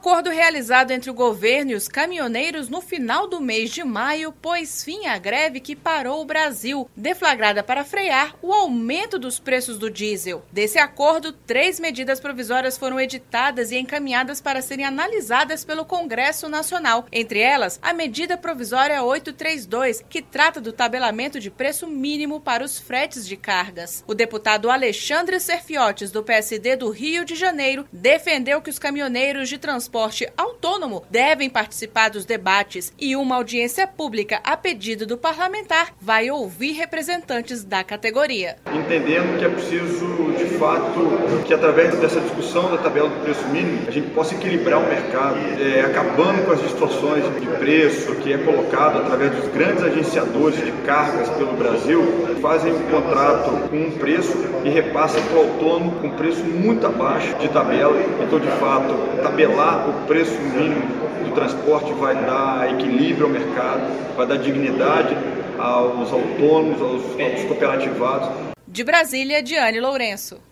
acordo realizado entre o governo e os caminhoneiros no final do mês de maio pôs fim à greve que parou o Brasil, deflagrada para frear o aumento dos preços do diesel. Desse acordo, 3 medidas provisórias foram editadas e encaminhadas para serem analisadas pelo Congresso Nacional. Entre elas, a medida provisória 832, que trata do tabelamento de preço mínimo para os fretes de cargas. O deputado Alexandre Serfiotis, do PSD do Rio de Janeiro, defendeu que os caminhoneiros de transporte autônomo devem participar dos debates e uma audiência pública a pedido do parlamentar vai ouvir representantes da categoria. Entendendo que é preciso, de fato, que através dessa discussão da tabela do preço mínimo, a gente possa equilibrar o mercado, acabando com as distorções de preço que é colocado através dos grandes agenciadores de cargas pelo Brasil, fazem um contrato com um preço e repassam para o autônomo com um preço muito abaixo de tabela. Então, de fato, tabelar o preço mínimo do transporte vai dar equilíbrio ao mercado, vai dar dignidade aos autônomos, aos cooperativados. De Brasília, Diane Lourenço.